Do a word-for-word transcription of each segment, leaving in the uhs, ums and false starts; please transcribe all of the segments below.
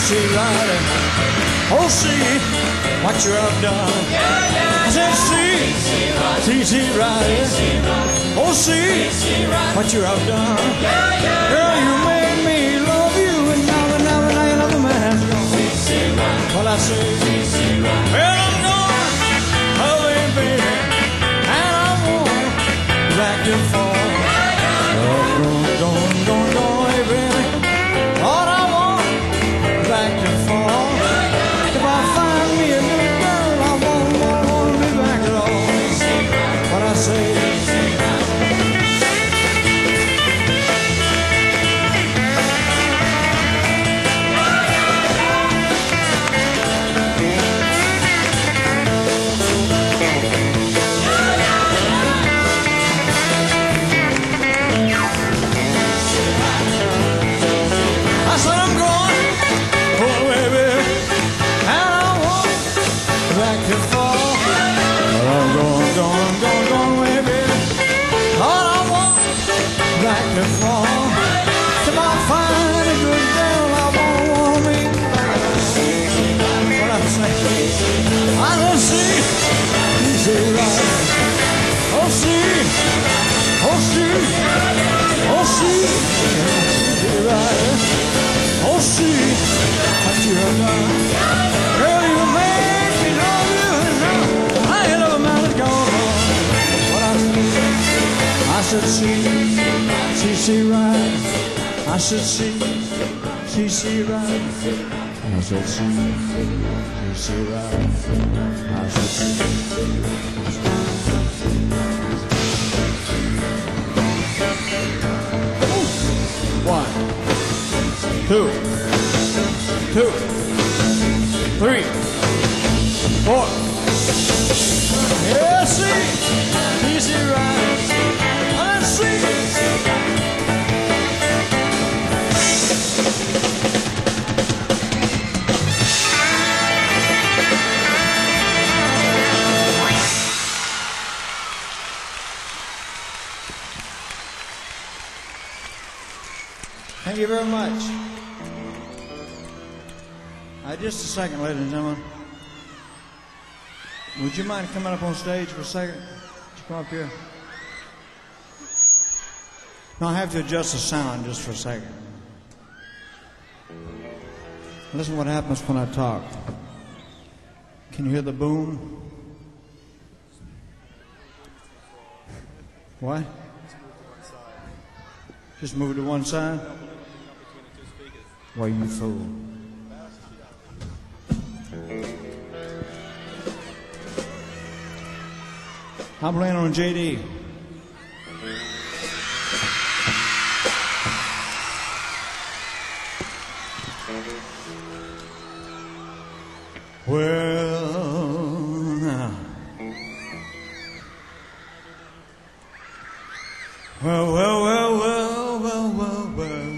see Riley. Oh, see what you have done. I said, see, see, see Riley. Oh, see what you have done. Girl, you made me love you, and now and now and now another man's gone. Well, I say, well, I'm gone away, baby, and I won't back to fall. Oh, gone, gone, gone, gone away, baby. All I want back to fall. If I find me a little girl, I won't, won't, won't be back at all. What I say. I said, see, see, see, right. I said, see, see, see, right. I said, see. One, two, two, three, four. Yeah, see, see, see, right. I see. Thank you very much. Uh, just a second, ladies and gentlemen. Would you mind coming up on stage for a second? Would you come up here? No, I have to adjust the sound just for a second. Listen what happens when I talk. Can you hear the boom? What? Just move to one side? Why, you fool. I'm playing on J D. Well, now. Well, well, well, well, well, well, well.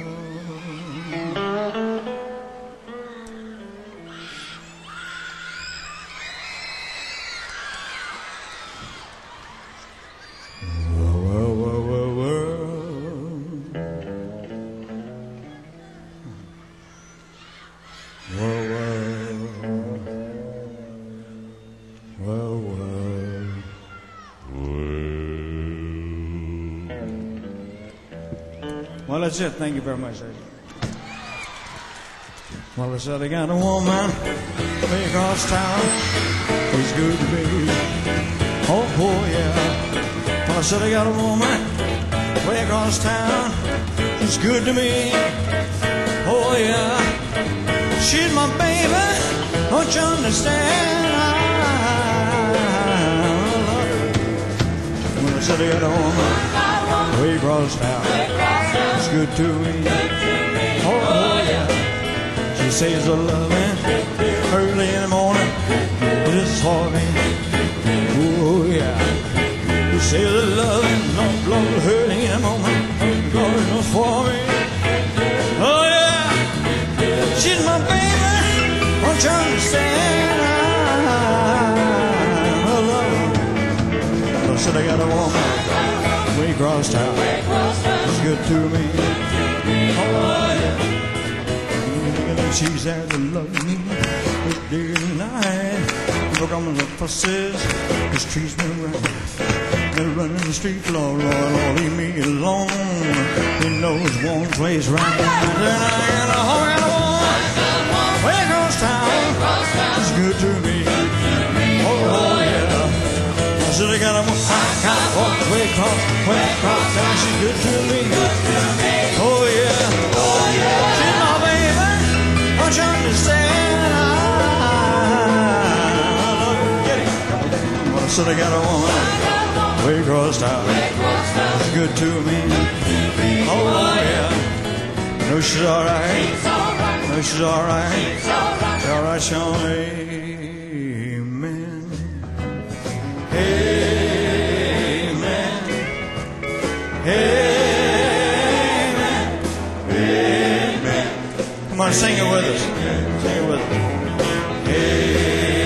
Well, that's it. Thank you very much, ladies. Well, I said I got a woman way across town who's good to me. Oh, oh, yeah. Well, I said I got a woman way across town who's good to me. Oh, yeah. She's my baby. Don't you understand? Well, I said I got a woman way across town. It's good to me. Oh, oh, yeah. She says a loving early in the morning. It is for me. Oh, yeah. She says a loving no blood early in the morning. God knows for me. Oh, yeah. She's my baby. Don't you understand? I love her. I said I got a woman way across town. Good to me. Oh, yeah. she's there to love me day and night. Look on the fusses, this treats me right. They're running the street, Lord, Lord, Lord, leave me alone. He knows one place right. Then I got a home and a woman, way across town. It's good to me. Oh, oh yeah. I said I got a woman, I got a woman, way across, way across town. She's good to me. Oh yeah. Oh yeah. She's my baby. Don't you understand? I love you. Get it. I said I got a woman. Way across town, she's good to me. Oh yeah, no she's alright. No she's alright. She's alright, Sean. Amen. Amen. Amen. Amen. Come on, sing it with us. Sing it with us. Amen.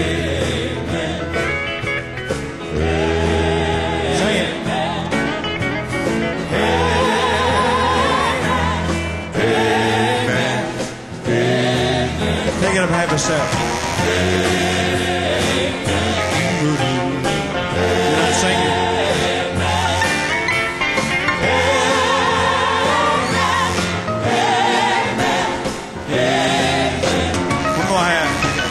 Take it up, have yourself. You're not singing. One more hand.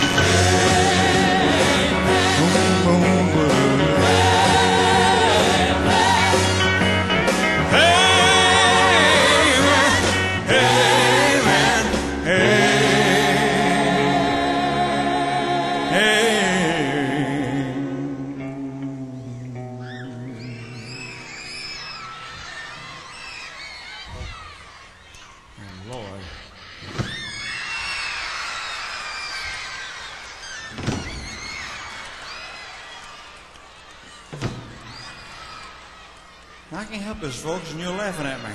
I can't help this, folks, and you're laughing at me.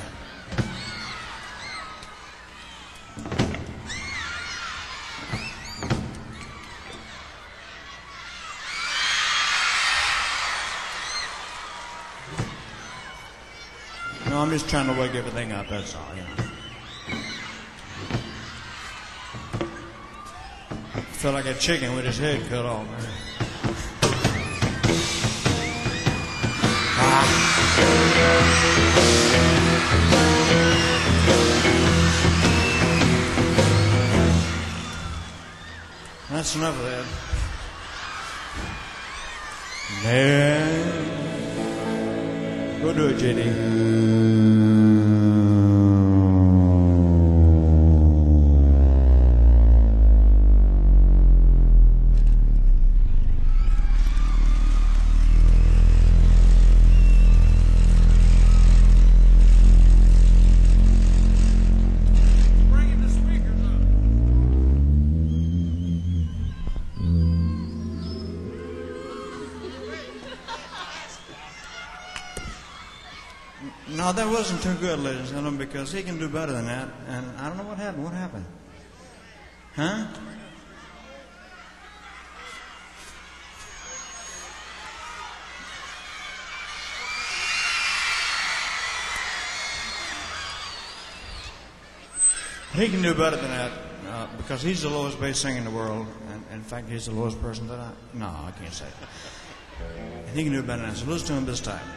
No, I'm just trying to wake everything up, that's all, you know. I feel like a chicken with his head cut off, man. Ah. That's enough of that. Man. Go do it, J D. No, that wasn't too good, ladies and gentlemen, because he can do better than that. And I don't know what happened. What happened? Huh? He can do better than that uh, because he's the lowest bass singer in the world. And in fact, he's the lowest person that I... No, I can't say that. And he can do better than that. So listen to him this time.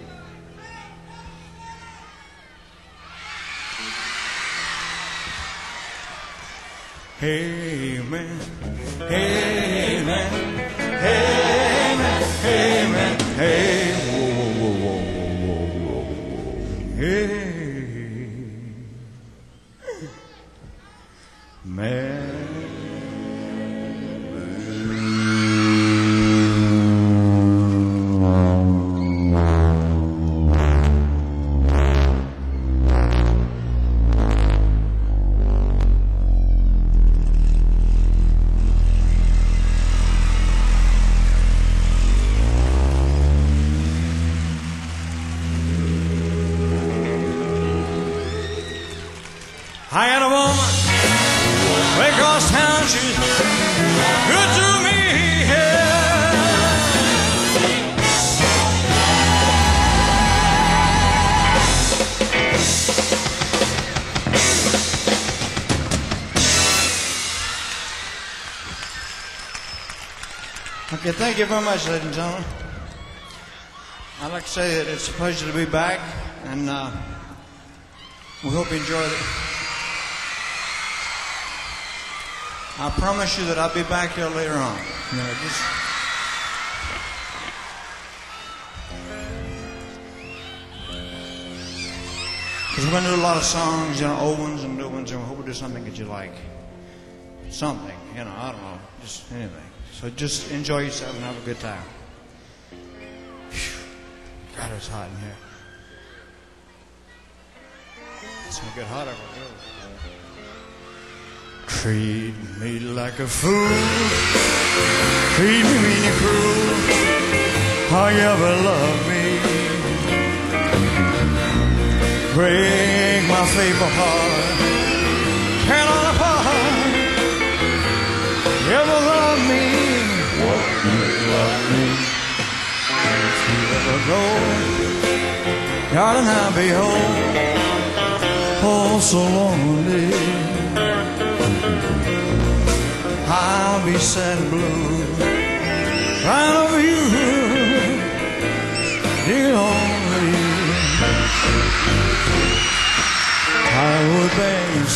Amen, amen, amen, amen, hey, whoa, whoa, whoa, whoa, whoa, hey, man. Okay, thank you very much, ladies and gentlemen. I'd like to say that it's a pleasure to be back, and uh, we hope you enjoyed it. I promise you that I'll be back here later on. You know, just because we're going to do a lot of songs, you know, old ones and new ones, and we hope we do something that you like. Something, you know, I don't know, just anything. So just enjoy yourself and have a good time. Whew. God, it's hot in here. It's gonna get hotter if I go. Treat me like a fool. Treat me mean and cruel. How you ever love me. Break my faithful heart. Tear it all apart. You ever love me. What do you love me? If you ever go, darling, I'll be home. Oh, so lonely. I'll be sad and blue. Right over you, dear only. I would beg and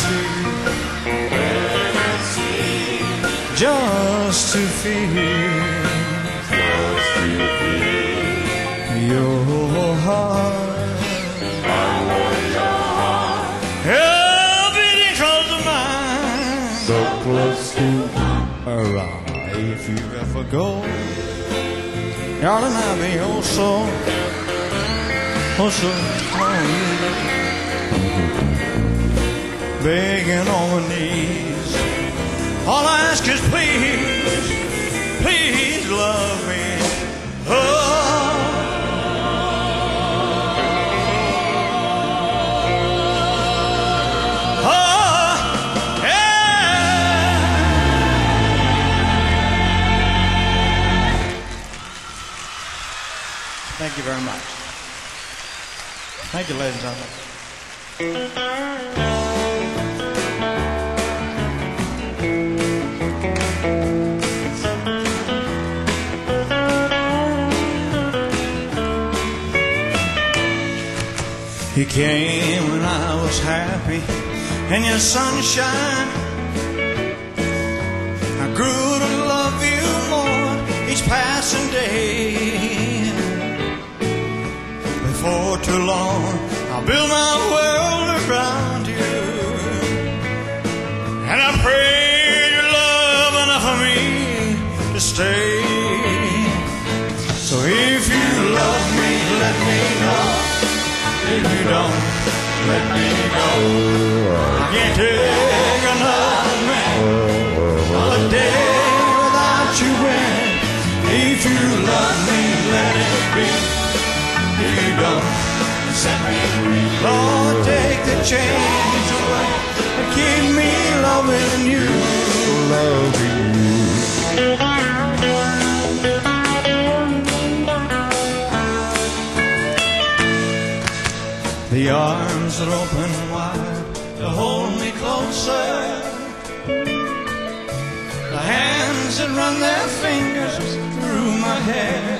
see, just to feel, just to feel your heart. I want your heart. Beating close to mine. So close to around. If you ever go, darling, I'll be oh so, oh so lonely. Begging on my knees. All I ask is please, please love me. Oh, oh, yeah. Thank you very much. Thank you, ladies and gentlemen. You came when I was happy in your sunshine. I grew to love you more each passing day. Before too long, I'll build my world around you. And I pray you love enough for me to stay. So if you love me, let me know. If you don't, let me go. I can't take another man, another day without you in. If you love me, let it be. If you don't, set me free. Lord, take the chains away and keep me loving you, loving you. The arms that open wide to hold me closer. The hands that run their fingers through my hair.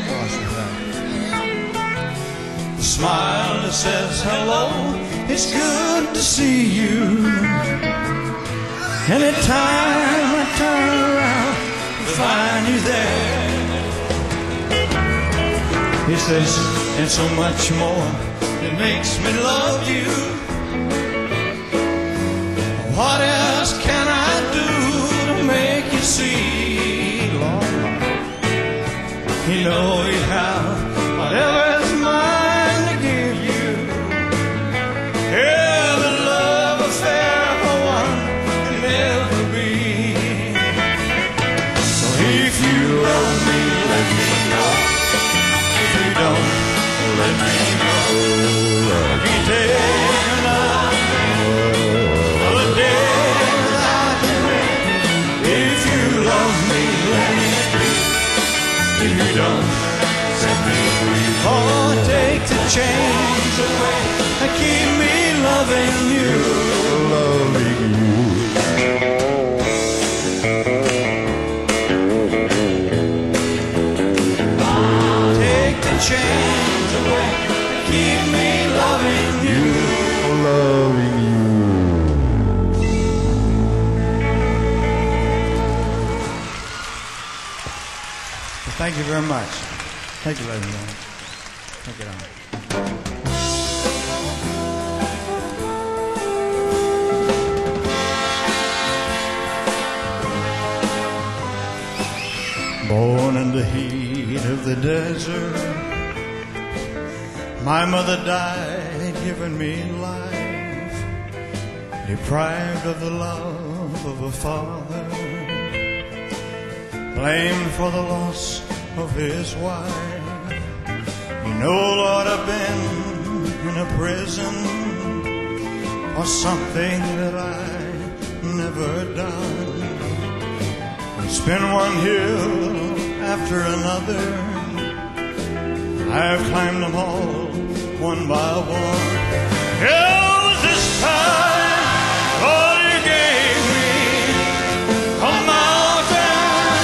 The smile that says hello, it's good to see you. Anytime I turn around to find you there. He says, and so much more. It makes me love you. What else can I do to make you see, Lord? You know you have whatever is mine to give you. Yeah, the love affair for one can never be. So if you love me, let me know. If you don't, let me know. I can't take another day without you. If you love me, let it be. If you don't, set me free. Oh, take the chains away and keep me loving you, loving you. Thank you very much. Thank you, ladies and gentlemen. Take it on. Born in the heat of the desert, my mother died, giving me life, deprived of the love of a father, blamed for the loss of his wife. You know, Lord, I've been in a prison for something that I never done. It's been one hill after another, I've climbed them all one by one. Hell, this time, Lord, you gave me a mountain,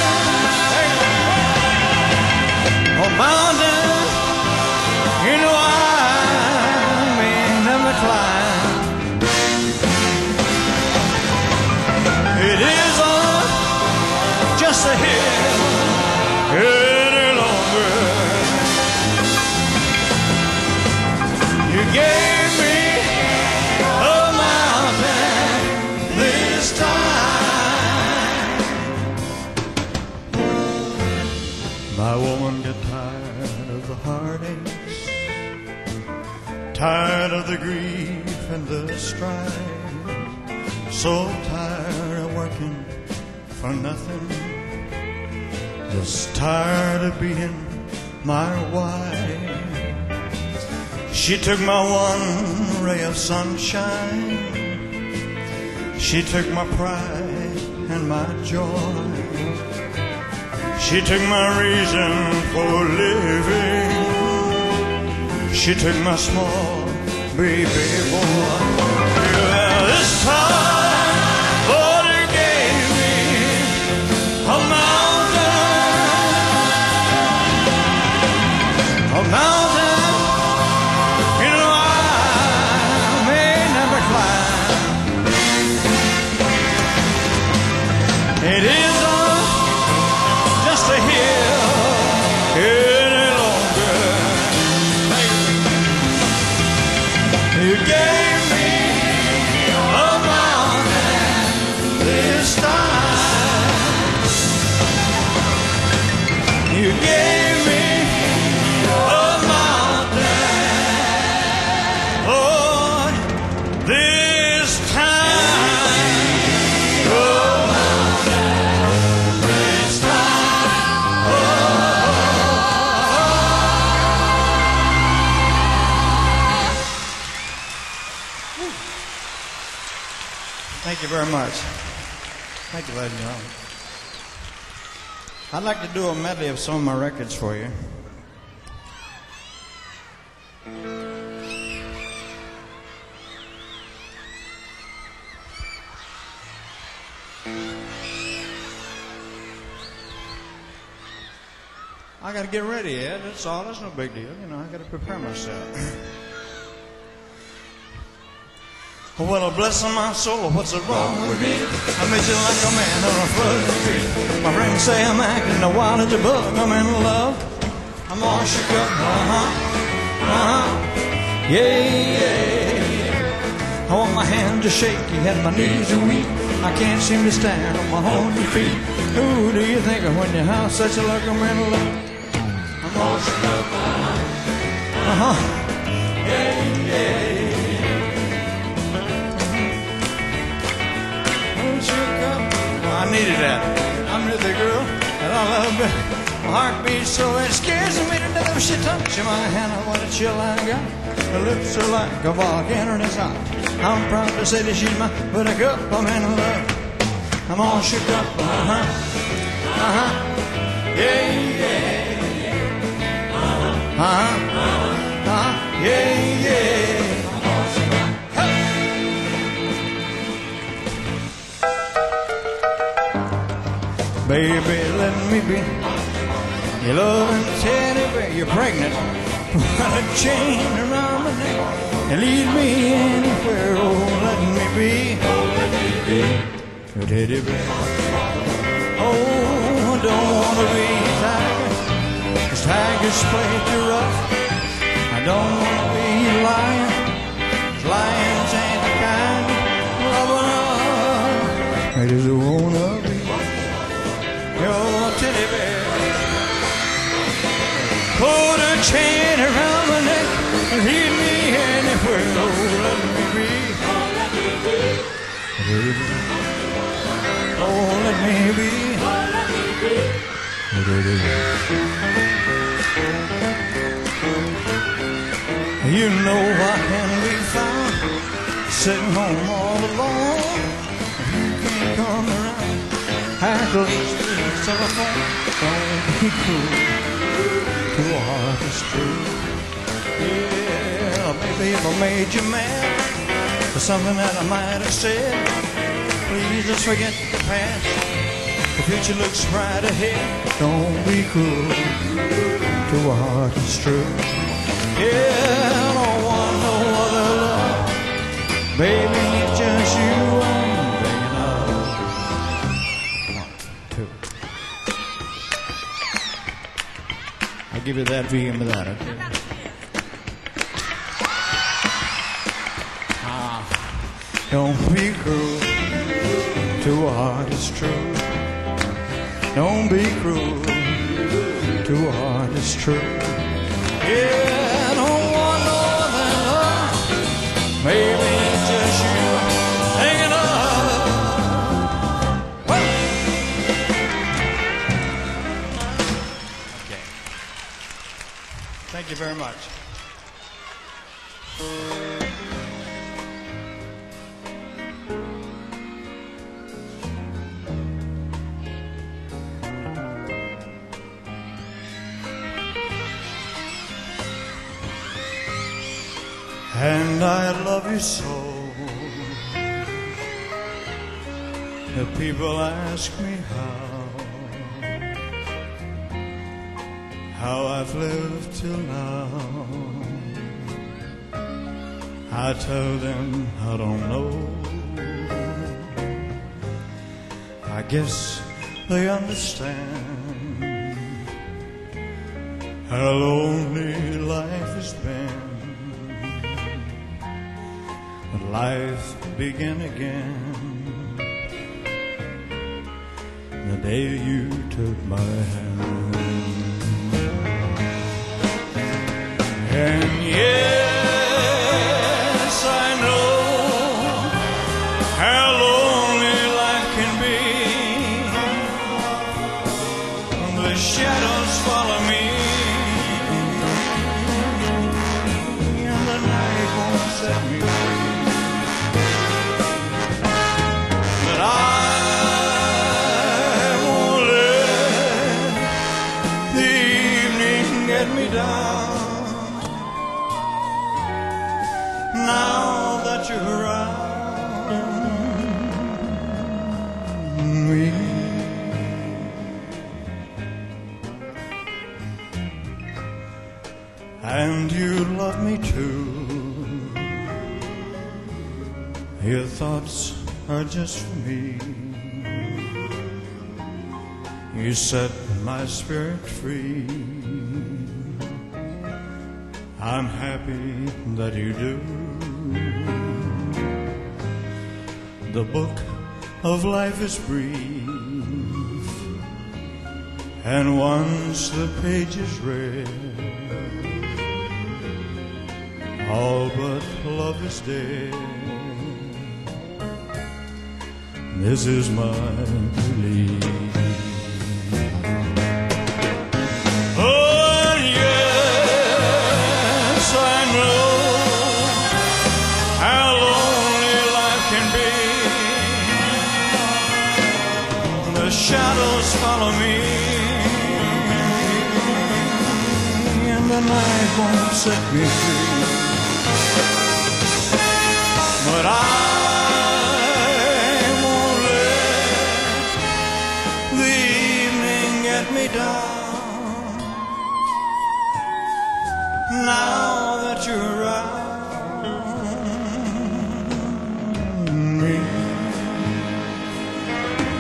a mountain, you know I may never climb. It isn't just a hill any longer. You gave me a mountain this time. My woman got tired of the heartaches, tired of the grief and the strife, so tired of working for nothing, just tired of being my wife. She took my one ray of sunshine, she took my pride and my joy, she took my reason for living, she took my small baby boy. Well, this time, Lord, you gave me a mountain, a mountain. It isn't just a hill any longer. You gave me a mountain this time. You gave me a mountain, Lord, this time. Oh. Thank you very much. Thank you, ladies and gentlemen. I'd like to do a medley of some of my records for you. I got to get ready, Ed. That's all. That's no big deal. You know, I got to prepare myself. Well, bless my soul, what's wrong with me? I met you like a man on a flooded street. My friends say I'm acting a wild as a bug. I'm in love. I'm all shook up. Uh-huh. Uh-huh. Yeah, yeah. I want my hand to shake. You had my knees are weak. I can't seem to stand on my own feet. Who do you think of when you have such a look? I'm in love. I'm all shook up. Uh-huh. Uh-huh. Yeah, yeah. I needed that. I'm with the girl that I love. My heart beats so it scares me to death. If she touches my hand, I want a chill I got. Her lips are like a volcano and it's hot. I'm proud to say that she's my buttercup. I'm in love. I'm all shook up. Uh-huh. Uh-huh. Yeah, yeah. Uh-huh. Uh-huh. Uh-huh. Yeah, yeah. Baby, let me be your loving teddy bear. You're pregnant. Put a chain around my neck and lead me anywhere. Oh, let me be. Oh, let me be your teddy bear. Oh, I don't want to be a tiger. always played you rough. I don't wanna be lying. Lions ain't the kind of lover I just wanna be your teddy bear. Put a chain around my neck and lead me anywhere. Oh, let me be. Oh, let me be. You know I can be found sitting home all alone. You can't come around, at least the telephone. Don't be cruel to a heart that's true. Yeah, maybe if I made you mad for something that I might have said, please just forget the past. The future looks right ahead. Don't be cruel to a heart that's true. Yeah, I don't want no other love. Baby, it's just you I'm begging of. One, two. I'll give you that vegan with that, okay? Ah, don't be cruel to a heart that's true. Don't be cruel to a heart that's true. Yeah, I don't want no other love. Maybe it's just you hanging up. Well. Okay. Thank you very much. And I love you so that people ask me how, how I've lived till now. I tell them I don't know. I guess they understand how lonely life has been. But life began again the day you took my hand. And yes, I know how lonely life can be. The shadows follow me, and the night won't set me free. I won't let the evening get me down. Now that you're around me, and you love me too. Your thoughts are just for me. You set my spirit free. I'm happy that you do. The book of life is brief, and once the page is read, all but love is dead. This is my belief. Oh, yes, I know how lonely life can be. The shadows follow me, and the night won't set me free. But I me down. Now that you're around me.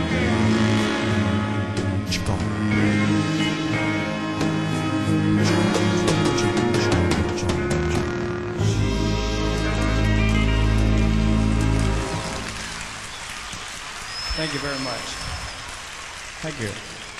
Chicago. Thank you very much. Thank you.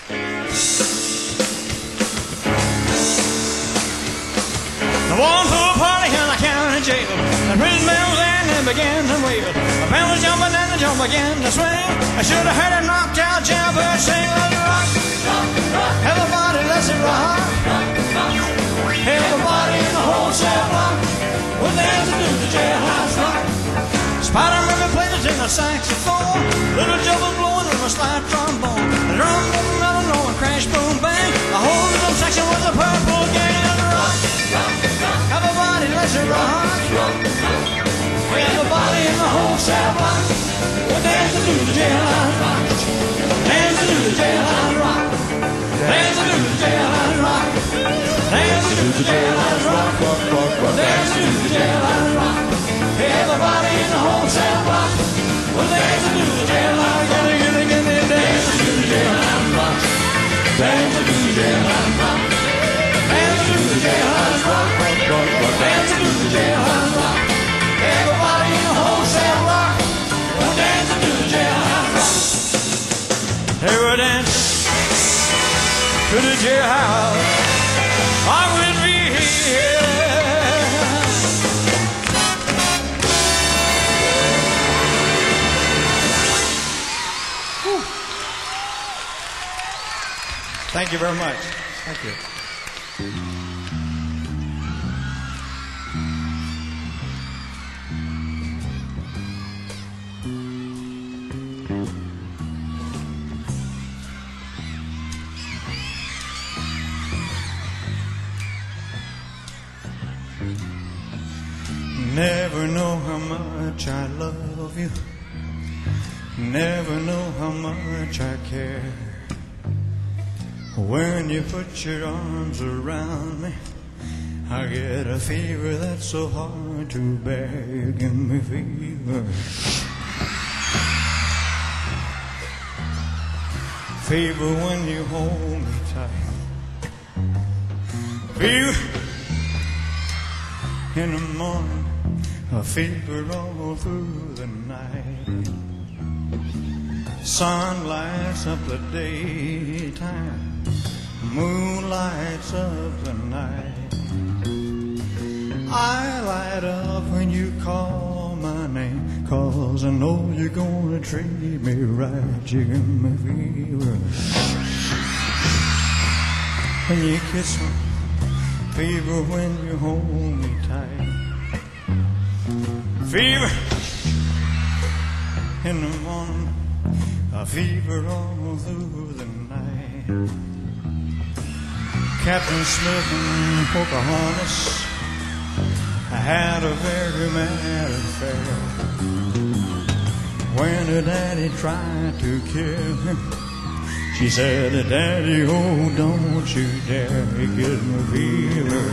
The one who party in the county jail. The prison bells and they began to wail. The bells jumping and the jump began to swing. I should have heard a knocked out jailbird sing. Let's rock, rock, rock. Everybody, let's rock. Rock, rock. Everybody in the whole cell block was there to do the jailhouse rock. Spider Murphy played it in the saxophone. Little Joe was blowing on a slide trombone. The drum was a mellow and crash, boom, bang. The whole little section was a purple gang. Rock, rock, rock. Everybody, let's rock. Rock, rock. Everybody in the whole cell block was there to do the jailhouse rock. Dance to do the jailhouse rock. Dance to do the jailhouse rock. Dance to do the jailhouse rock. Dance to do the jailhouse rock. Everybody in the whole cell block was there to do the jailhouse rock. Get it, get it, dance to do the jailhouse rock. Dance to do the jailhouse rock. Dance to do the jailhouse rock. Dance to do the jailhouse rock. Everybody in the whole cell block was there to do the jailhouse rock. They were dancing to the jailhouse rock with me. Thank you very much. Thank you. Never know how much I love you. Never know how much I care. When you put your arms around me, I get a fever that's so hard to bear. You give me fever. Fever when you hold me tight. Fever in the morning, a fever all through the night. Sun lights up the daytime, moon lights up the night. I light up when you call my name, 'cause I know you're gonna treat me right. You give me fever when you kiss me, fever when you hold me tight. Fever in the morning, a fever all through the night. Captain Smith and Pocahontas had a very mad affair. When her daddy tried to kill him, she said, "Daddy, oh, don't you dare, he gives me fever."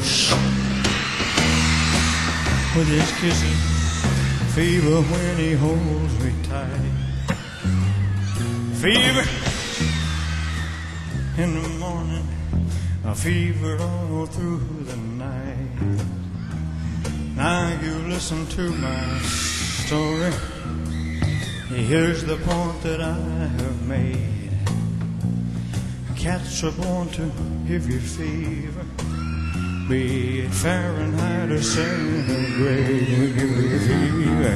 With his kisses, fever when he holds me tight. Fever in the morning, a fever all through the night. Now you listen to my story. Here's the point that I have made. Cats are born to give you fever, be it Fahrenheit or centigrade. We give you fever.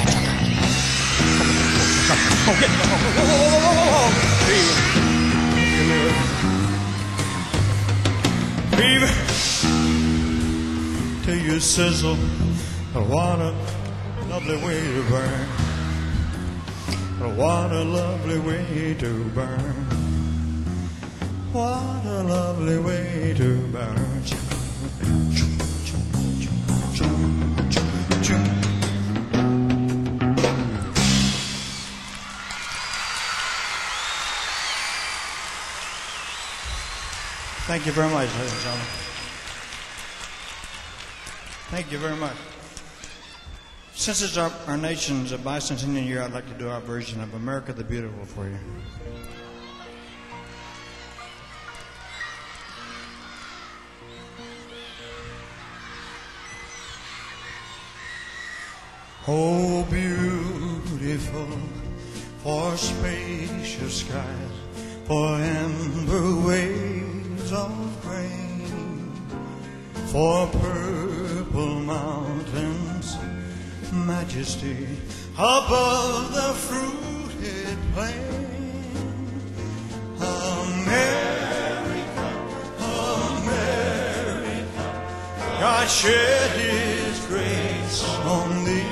Oh, get it. Fever. Fever. Till you sizzle. What a lovely way to burn. What a lovely way to burn. What a lovely way to burn. Thank you very much, ladies and gentlemen. Thank you very much. Since it's our, our nation's bicentennial year, I'd like to do our version of America the Beautiful for you. Oh, beautiful for spacious skies, for amber waves of grain, for purple mountains, majesty above the fruited plain. America, America, God shed His grace on thee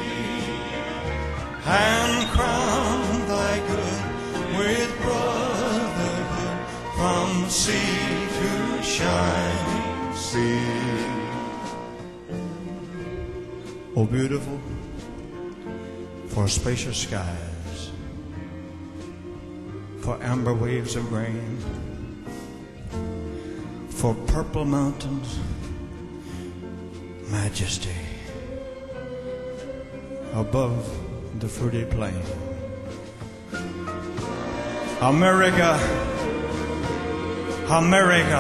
and crown thy good with brotherhood from sea to shining sea. Oh, beautiful for spacious skies, for amber waves of grain, for purple mountains, majesty above the fruited plain. America, America,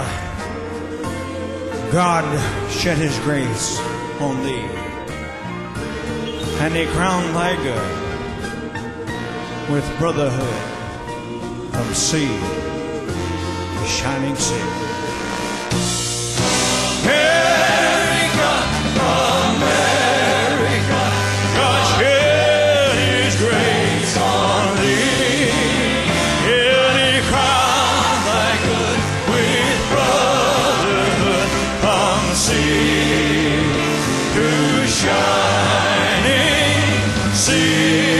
God shed His grace on thee, and He crowned thy good with brotherhood from sea to shining sea. America, America, God shed His grace on thee, and He crowned thy good with brotherhood from sea to shining sea.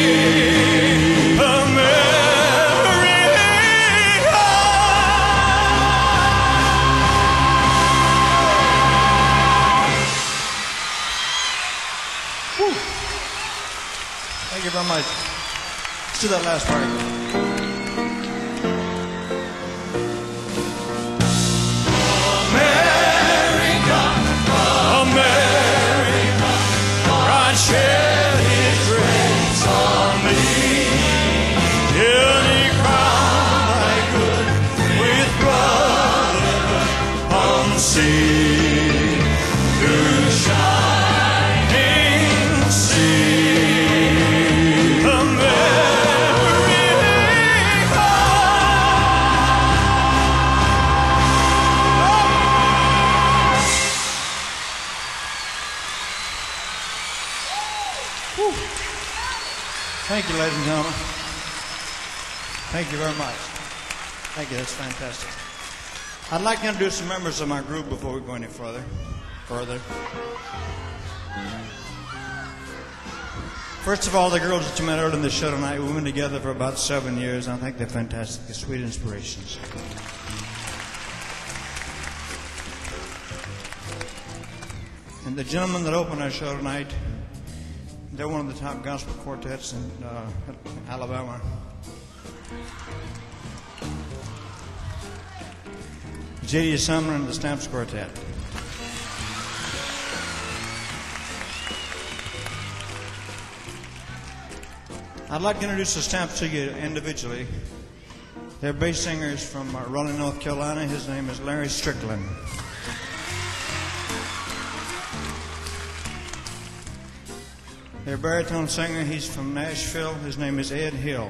Thank you very much. Let's do that last part. America, America, God shed His grace on thee, and He crowned thy good with brotherhood from sea to shining sea. Thank you, ladies and gentlemen. Thank you very much. Thank you. That's fantastic. I'd like to introduce some members of my group before we go any further. Further. First of all, the girls that you met earlier in the show tonight, we've been together for about seven years, and I think they're fantastic. They're sweet inspirations. And the gentlemen that opened our show tonight, they're one of the top gospel quartets in uh, Alabama. J D Sumner and the Stamps Quartet. I'd like to introduce the Stamps to you individually. Their bass singer is from uh, Raleigh, North Carolina. His name is Larry Strickland. Their baritone singer, he's from Nashville. His name is Ed Hill.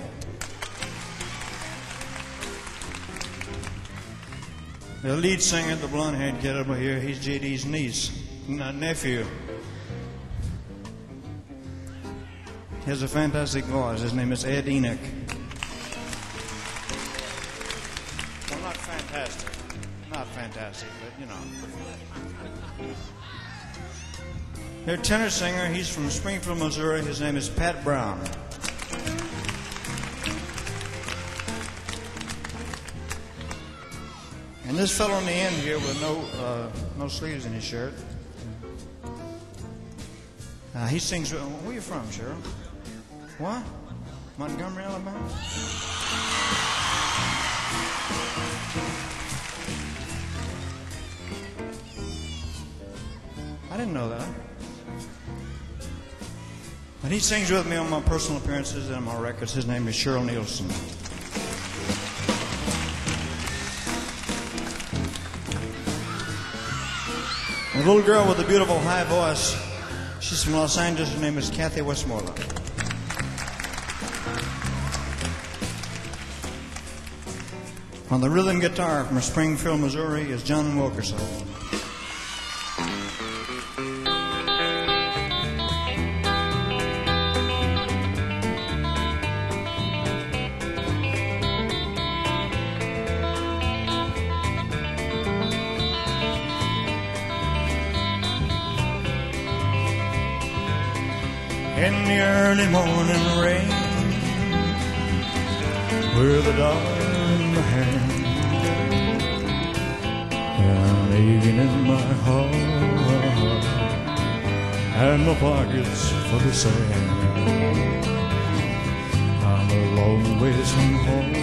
The lead singer, the blonde-haired kid over here, he's J D's niece, not nephew. He has a fantastic voice. His name is Ed Enoch. Well, not fantastic. Not fantastic, but you know. Their tenor singer, he's from Springfield, Missouri. His name is Pat Brown. And this fellow on the end here with no uh, no sleeves in his shirt, uh, he sings. Where are you from, Cheryl? What? Montgomery, Alabama? I didn't know that. But he sings with me on my personal appearances and my records. His name is Cheryl Nielsen. And a little girl with a beautiful high voice. She's from Los Angeles. Her name is Kathy Westmoreland. On the rhythm guitar from Springfield, Missouri is John Wilkerson. In the early morning rain, with a dollar in my hand and aching in my heart, and my pockets full of sand. I'm a long ways from home,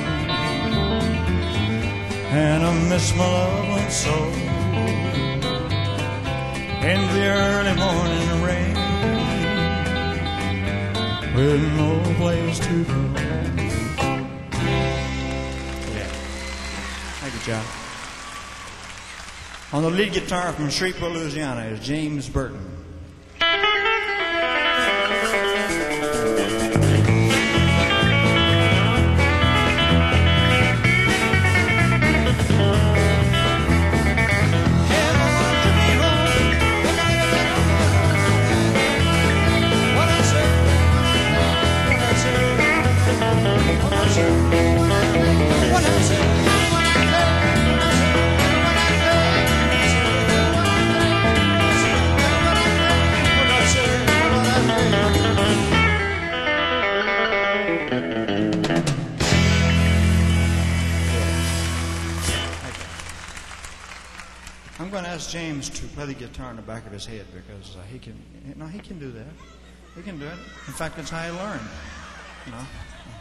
and I miss my loved one so. In the early morning rain, with no place to go. Yeah. Thank you, John. On the lead guitar from Shreveport, Louisiana is James Burton. I'm going to ask James to play the guitar in the back of his head because uh, he can. No, he can do that. He can do it. In fact, that's how he learned. You know.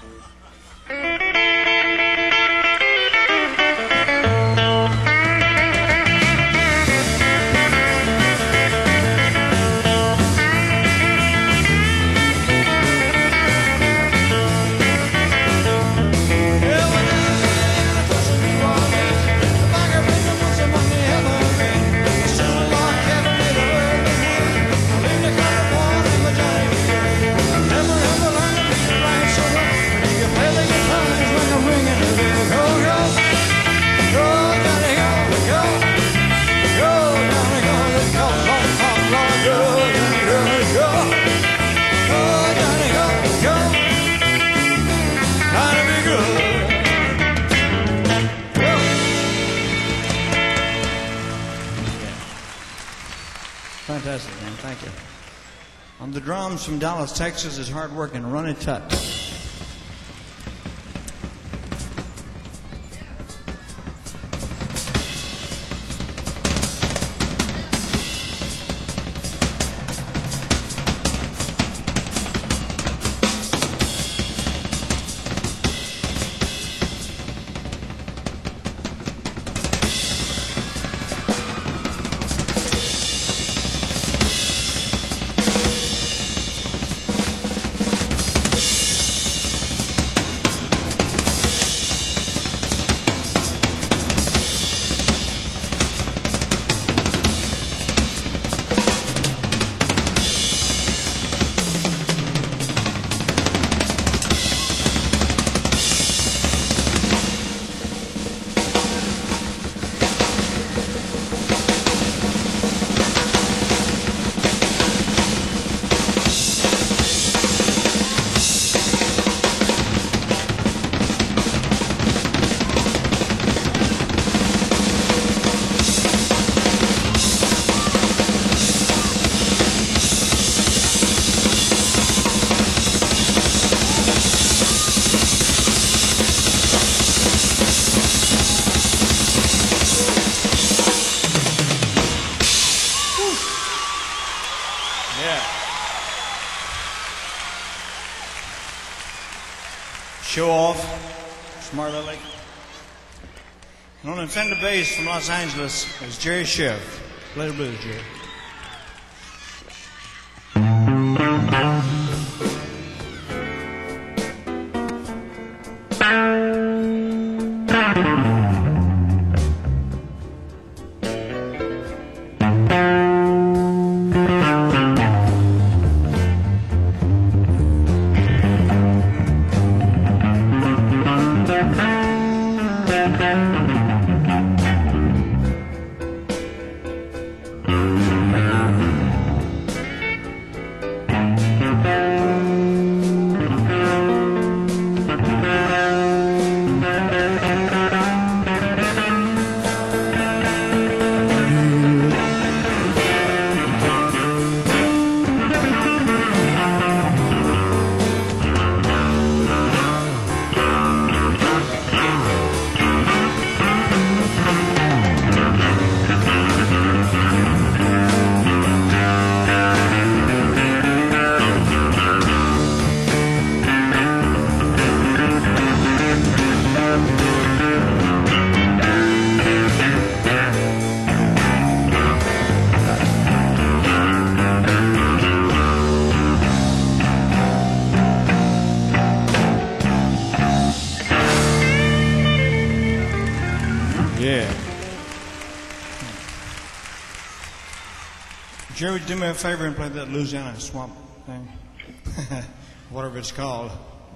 Fantastic, man. Thank you. On the drums from Dallas, Texas is hard-working Ronnie Tutt. Show off, smart aleck. And on the Fender bass from Los Angeles is Jerry Schiff. Play the blues, Jerry. Thank you. Jerry, do me a favor and play that Louisiana Swamp thing, whatever it's called.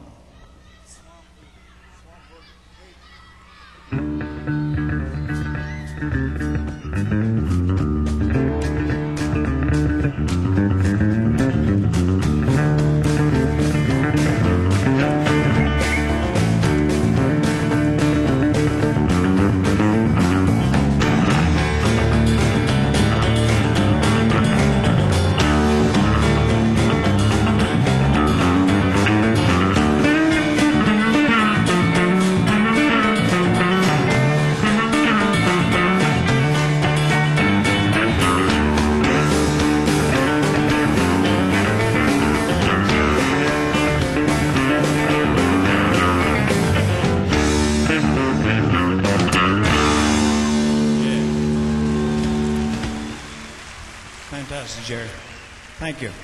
Fantastic, Jerry. Thank you.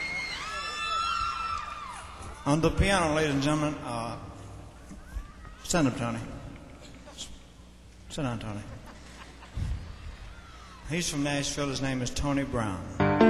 On the piano, ladies and gentlemen, uh, stand up, Tony. Sit down, Tony. He's from Nashville. His name is Tony Brown.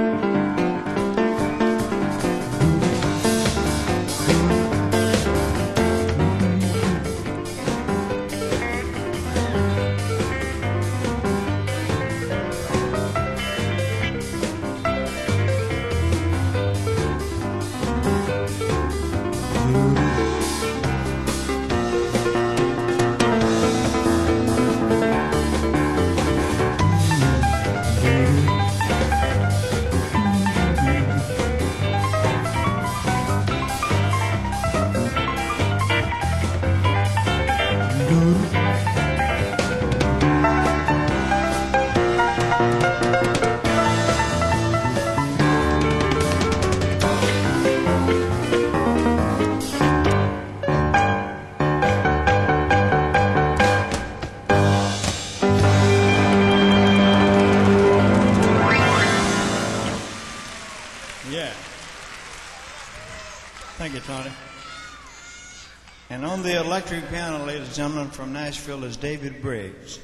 Thank you, Tony. And on the electric piano, ladies and gentlemen, from Nashville is David Briggs.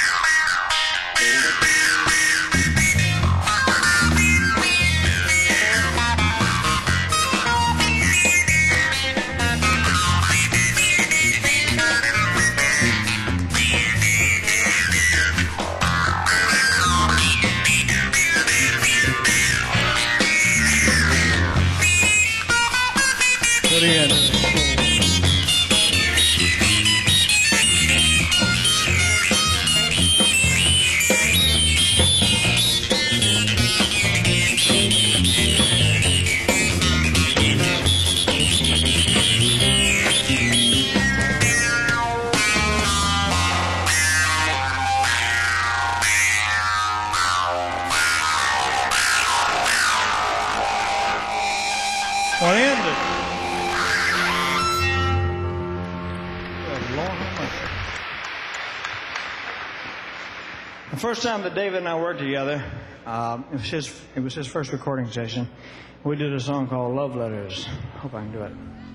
Put in. What ended? The first time that David and I worked together, um, it was his it was his first recording session. We did a song called Love Letters. Hope I can do it.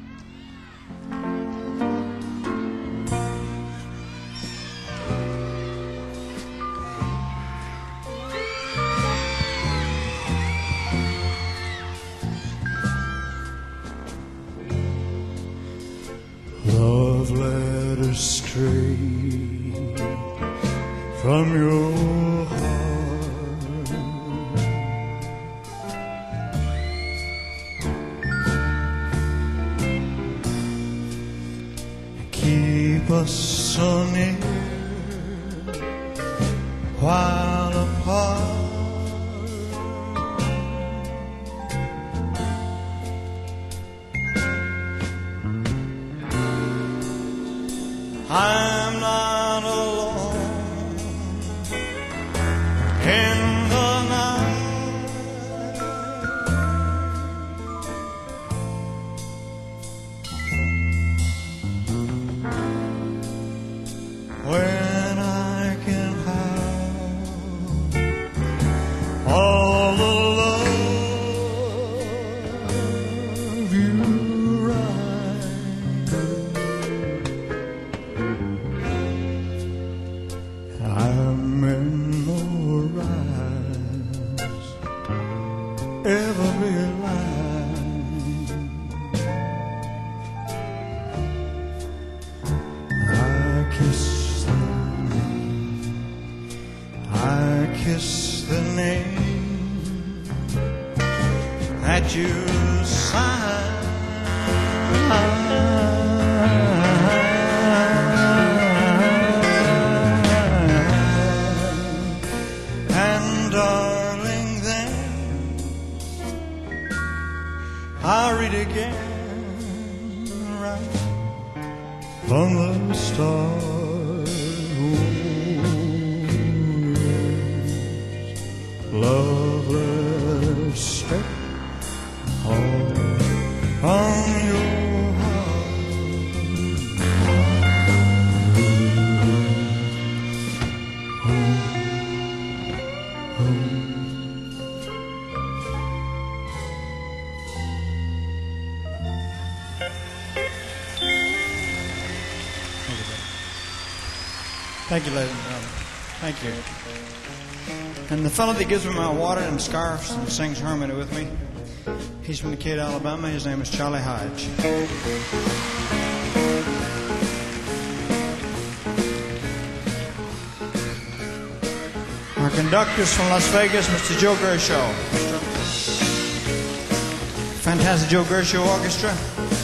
Love letters straight from your heart while apart. I'm not alone in the night. When I can have all the love you write, I'm memorize every line. I kiss the I kiss the name that you sign. And darling, then I'll read again right from the start. Love letters straight home from your Thank you, ladies and gentlemen. Thank you. And the fellow that gives me my water and scarves and sings harmony with me, he's from Decatur, Alabama. His name is Charlie Hodge. Our conductor's from Las Vegas, Mister Joe Gershaw. Fantastic Joe Gershaw Orchestra.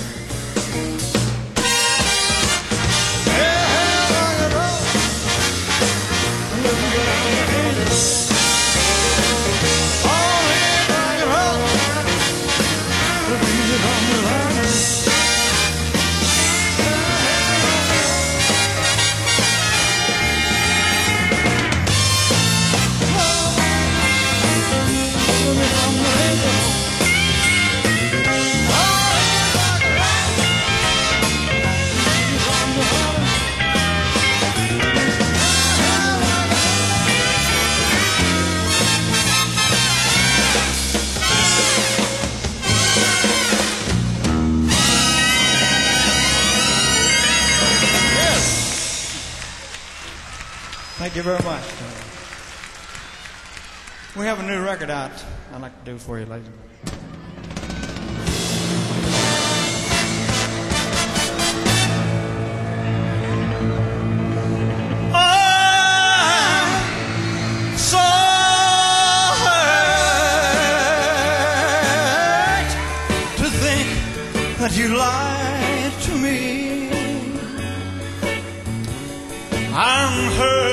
Thank you very much. We have a new record out I'd like to do for you, ladies. I'm so hurt to think that you lied to me. I'm hurt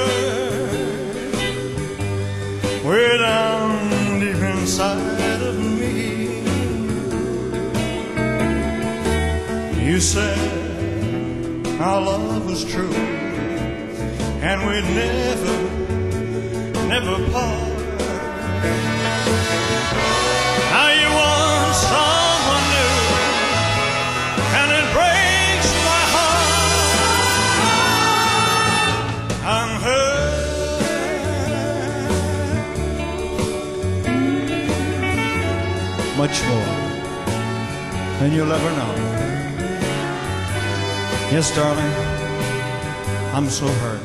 way down deep inside of me. You said our love was true and we'd never, never part. Now you want someone new and it breaks my heart. I'm hurt much more than you'll ever know. Yes, darling, I'm so hurt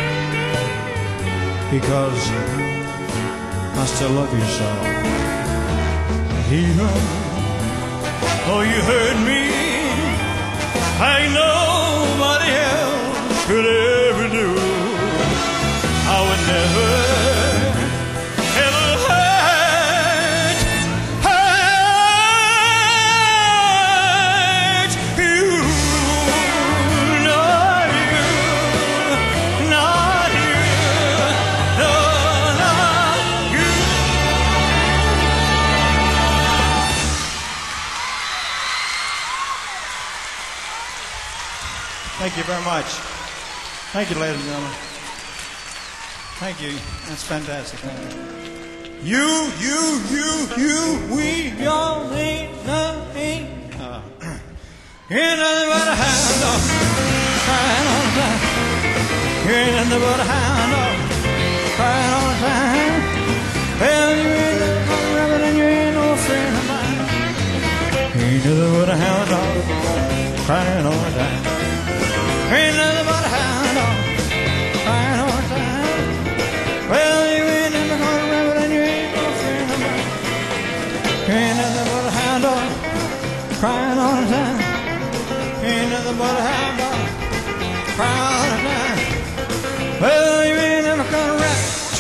because I still love you so. Even though you hurt me like nobody else could ever do, I would never no. Thank you very much. Thank you, ladies and gentlemen. Thank you. That's fantastic. Thank you. You, you, you, you, we all ain't nothing. Uh, ain't nothing but a hound dog crying all the time. Ain't nothing but a hound dog crying all the time. Well, you ain't no rabbit and you ain't no friend of mine. Ain't nothing but a hound dog crying all the time. Ain't nothing but a hound dog crying all the time. Well, you ain't never gonna rabbit and you ain't no friend of mine. Ain't nothing but a hound dog crying all the time. Ain't nothing but a hound dog crying all the time. Well, you ain't never gonna rabbit.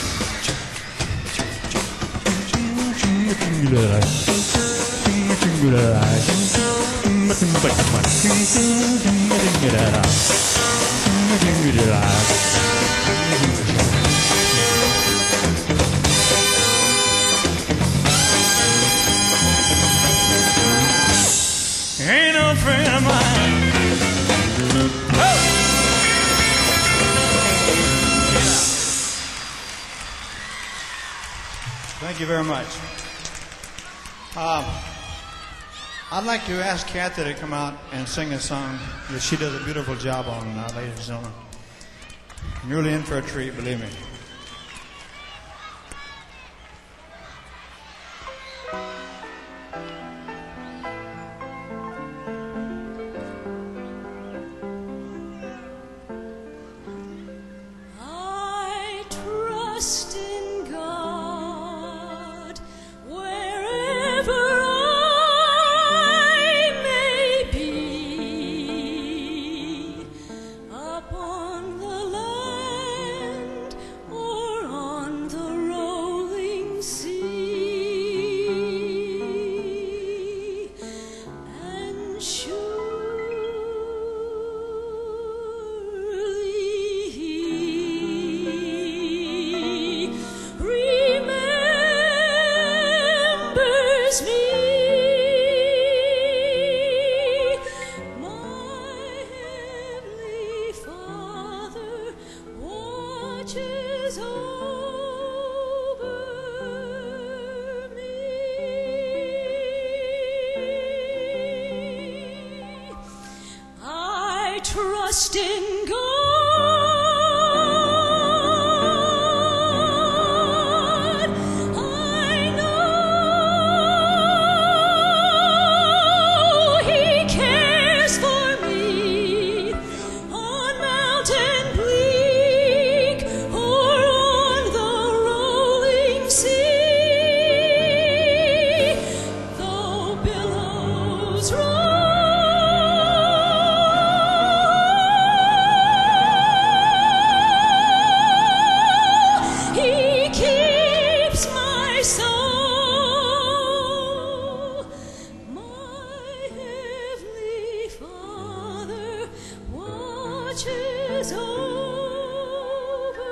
Ain't no friend of mine. Oh! Thank you very much. Um, I'd like to ask Kathy to come out and sing a song that she does a beautiful job on, uh, ladies and gentlemen. You're really in for a treat, believe me. I trust in God wherever I may be, upon the land or on the rolling sea, and surely He remembers me. My Heavenly Father watches over me. I trust in God. I know He cares for me on mountain bleak or on the rolling sea. Though billows roll, He keeps my soul. My Heavenly Father watches over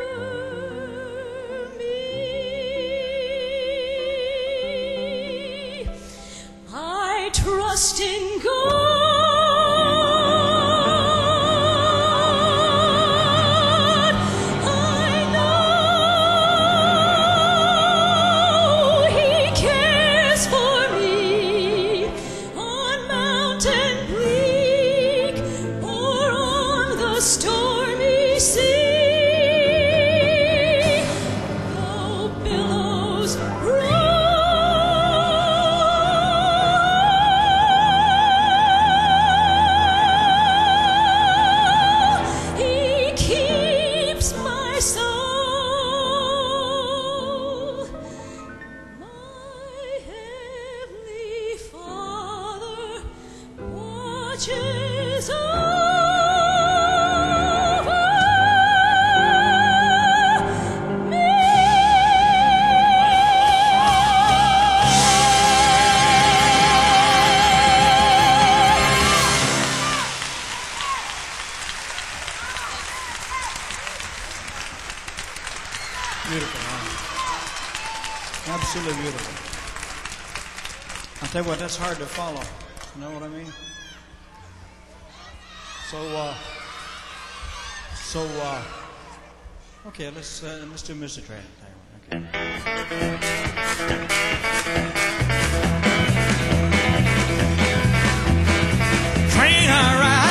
me. I trust in God. I know He cares for me on mountain bleak or on the stormy sea. Though billows roll, He keeps my soul. My Heavenly Father watches over me. Beautiful, man. Absolutely beautiful. I'll tell you what, that's hard to follow. You know what I mean? So, uh, So, uh, okay, let's uh, let's do Mister Train. Okay. Train I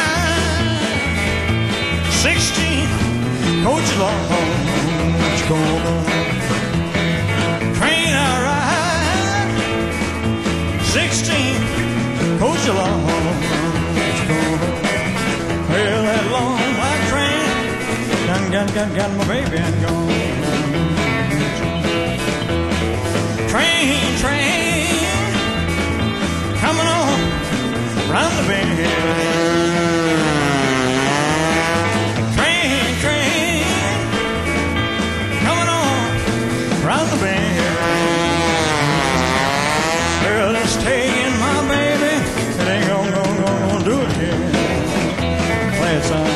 ride, sixteen coaches long, what you gonna do? Train I ride, sixteen coaches long, what you gonna do? Well, that long black train done got, got, got my baby and gone. Train, train, coming on round the bend. Train, train, coming on round the bend. Well, it's taking my baby, it ain't gonna, gonna, gonna do it here. Play it, son.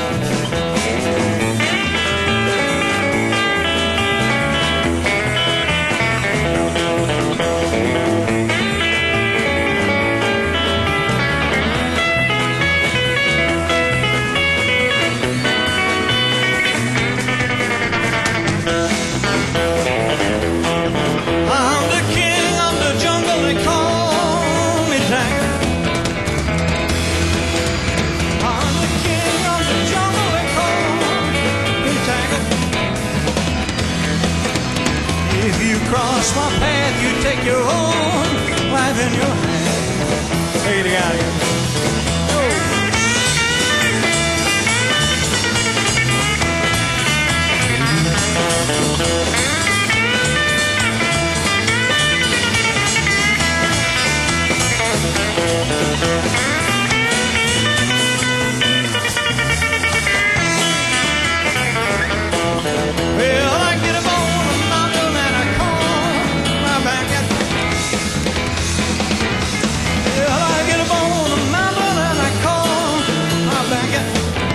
Cross my path, you take your own life in your hand. Take it out again. Well, I get up on the mountain and I call my back at. Well, I get up on the mountain and I call my back at.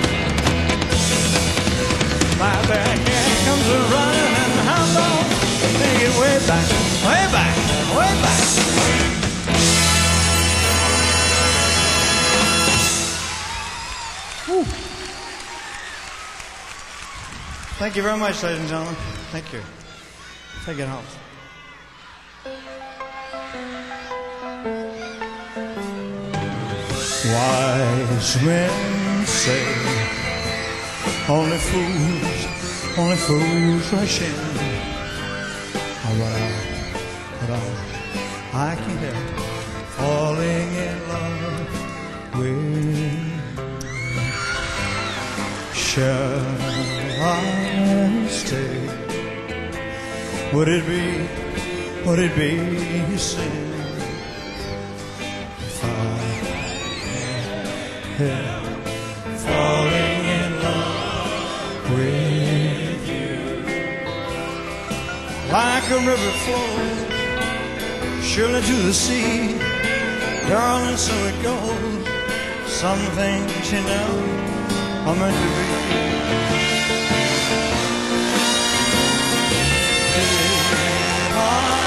My back end comes a running and the hound dog take it way back, way back, way back. Whew. Thank you very much, ladies and gentlemen. Thank you. Take it home. Wise men say only fools, only fools rush in. Oh, but I, but I, I can't help falling in love with. Shall I stay? Would it be, would it be sin if I had falling in love with you? Like a river flows surely to the sea, darling, so it goes. Some things, you know, are meant to be. Ah.